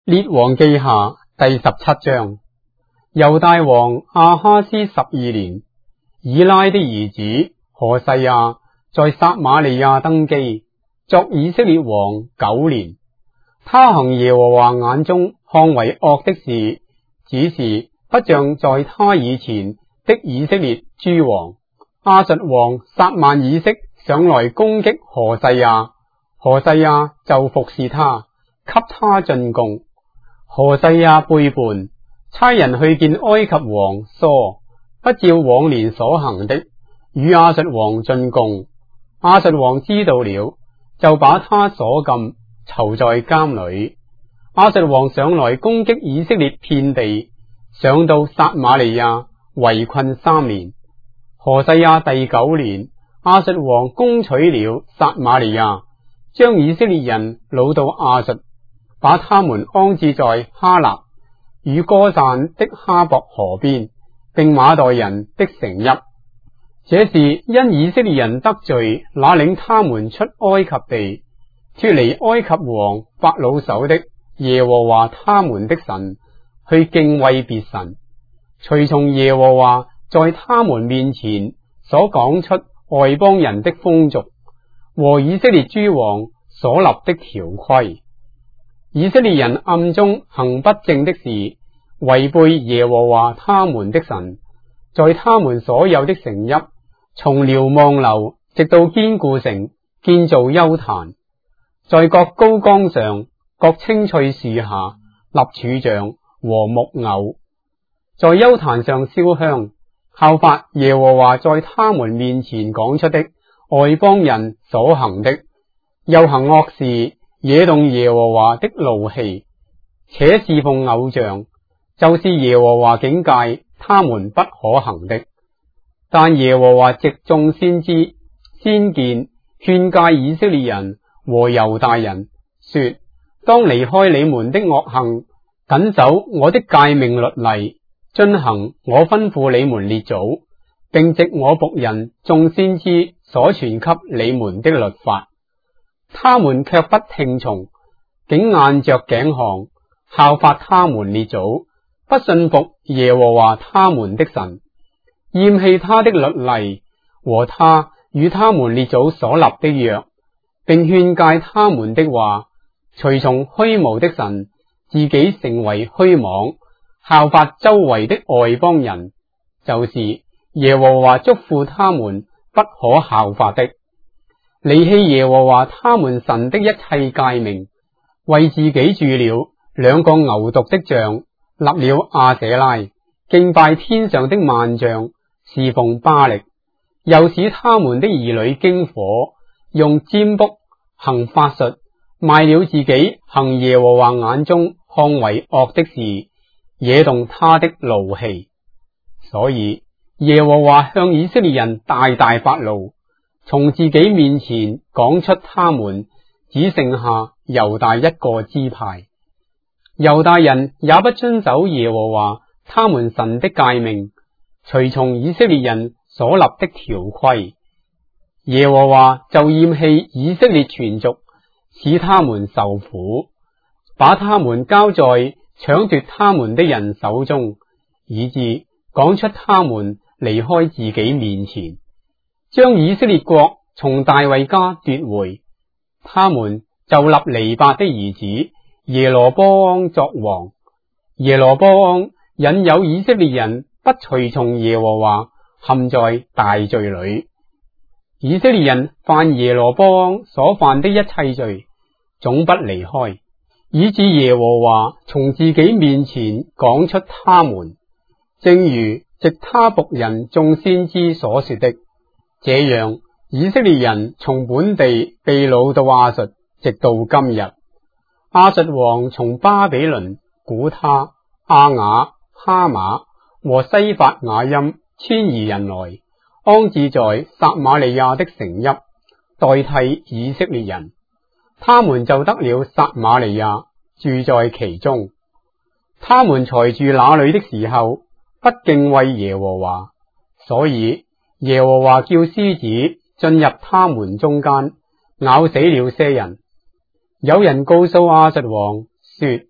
列王記下第17章。猶大王亞哈斯12年，以拉的兒子何西阿在撒瑪利亞登基，作以色列王9年。他行耶和華眼中看為惡的事，只是不像在他以前的以色列諸王。亞述王撒縵以色上來攻擊何西阿，何西阿就服侍他，給他進貢。何西阿背叛，差人去見埃及王梭，不照往年所行的，與亞述王進貢。亞述王知道了，就把他鎖禁，囚在監裏。亞述王上來攻擊以色列遍地，上到撒瑪利亞，圍困3年。何西阿第9年，亞述王攻取了撒瑪利亞，將以色列人擄到亞述，把他們安置在哈納與歌散的哈博河邊，並馬代人的城邑。這是因以色列人得罪那領他們出埃及地，脫離埃及王法老手的耶和華他們的神，去敬畏別神，隨從耶和華在他們面前所講出外邦人的風俗和以色列諸王所立的條規。以色列人暗中行不正的事，違背耶和華他們的神，在他們所有的城邑，從瞭望樓直到堅固城，建造邱壇，在各高崗上、各青翠樹下立柱像和木偶，在邱壇上燒香，效法耶和華在他們面前講出的外邦人所行的，又行惡事，惹動耶和華的怒氣，且侍奉偶像，就是耶和華警戒他們不可行的。但耶和華藉眾先知先見勸誡以色列人和猶大人，說：當離開你們的惡行，謹守我的誡命律例，遵行我吩咐你們列祖，並藉我僕人眾先知所傳給你們的律法。他們卻不聽從，竟硬着頸項，效法他們列祖，不信服耶和華他們的神，厭棄他的律例和他與他們列祖所立的約，並勸誡他們的話，隨從虛無的神，自己成為虛妄，效法周圍的外邦人，就是耶和華囑咐他們不可效法的。離棄耶和華他們神的一切誡命，為自己鑄了2個牛犢的像，立了亞舍拉，敬拜天上的萬象，侍奉巴力，又使他們的兒女經火，用占卜行法術，賣了自己行耶和華眼中看為惡的事，惹動他的怒氣。所以耶和華向以色列人大大發怒，從自己面前趕出他們，只剩下猶大一個支派。猶大人也不遵守耶和華他們神的誡命，隨從以色列人所立的條規。耶和華就厭棄以色列全族，使他們受苦，把他們交在搶奪他們的人手中，以致趕出他們離開自己面前，將以色列國從大衛家奪回。他們就立尼八的兒子耶羅波安作王。耶羅波安引誘以色列人不隨從耶和華，陷在大罪裏。以色列人犯耶羅波安所犯的一切罪，總不離開，以致耶和華從自己面前趕出他們，正如藉他僕人眾先知所說的。這樣以色列人從本地被擄到亞述，直到今日。亞述王從巴比倫、古他、亞雅、哈馬和西法雅音遷移人來，安置在撒瑪利亞的城邑，代替以色列人。他們就得了撒瑪利亞，住在其中。他們才住那裏的時候，不敬畏耶和華，所以耶和華叫獅子進入他們中間，咬死了些人。有人告訴亞述王說：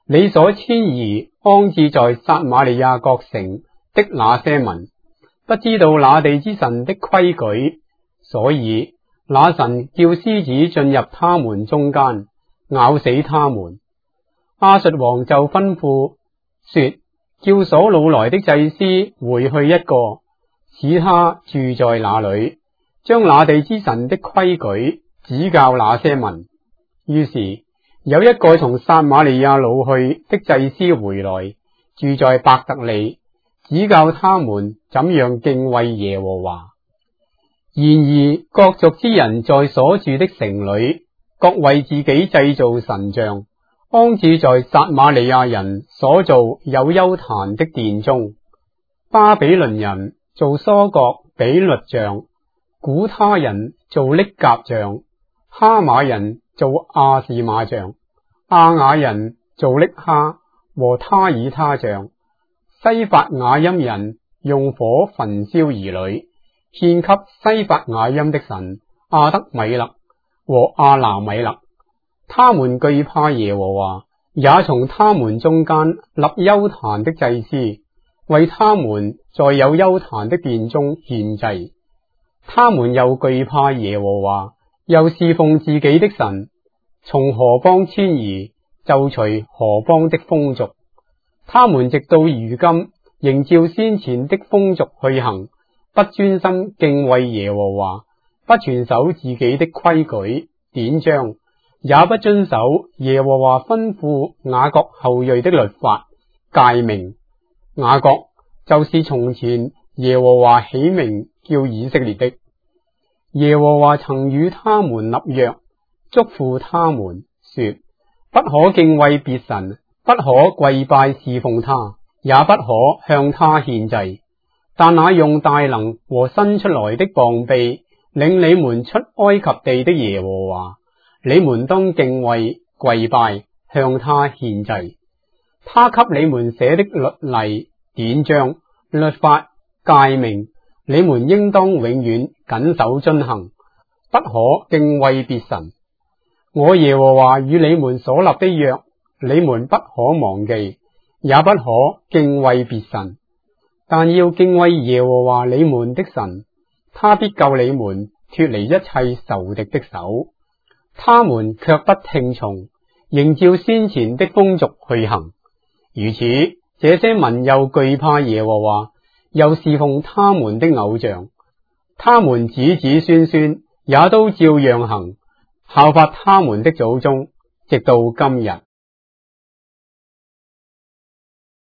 你所遷移安置在撒瑪利亞各城的那些民，不知道那地之神的規矩，所以那神叫獅子進入他們中間，咬死他們。亞述王就吩咐說，叫所擄來的祭司回去一個，使他住在那裏，將那地之神的規矩指教那些民。於是有一個從撒瑪利亞擄去的祭司回來，住在伯特利，指教他們怎樣敬畏耶和華。然而各族之人在所住的城裏，各為自己製造神像，安置在撒瑪利亞人所造有邱壇的殿中。巴比倫人做疏割比律像，古他人做匿甲像，哈馬人做亞士馬像，亞雅人做匿哈和他爾他像。西法雅音人用火焚燒兒女，獻給西法雅音的神阿德米勒和阿拿米勒。他們懼怕耶和華，也從他們中間立邱壇的祭司，為他們在有邱壇的殿中獻祭。他們又懼怕耶和華，又侍奉自己的神，從何邦遷移，就隨何邦的風俗。他們直到如今，仍照先前的風俗去行，不專心敬畏耶和華，不全守自己的規矩典章，也不遵守耶和華吩咐雅各後裔的律法誡命。雅各就是從前耶和華起名叫以色列的。耶和華曾與他們立約，囑咐他們說，不可敬畏別神，不可跪拜侍奉他，也不可向他獻祭。但那用大能和伸出來的膀臂領你們出埃及地的耶和華，你們當敬畏跪拜，向他獻祭。他給你們寫的律例典章律法誡命，你們應當永遠謹守遵行，不可敬畏別神。我耶和華與你們所立的約，你們不可忘記，也不可敬畏別神，但要敬畏耶和華你們的神，他必救你們脫離一切仇敵的手。他們卻不聽從，仍照先前的風俗去行。如此，這些民又懼怕耶和華，又侍奉他們的偶像，他們子子孫孫也都照樣行，效法他們的祖宗，直到今日。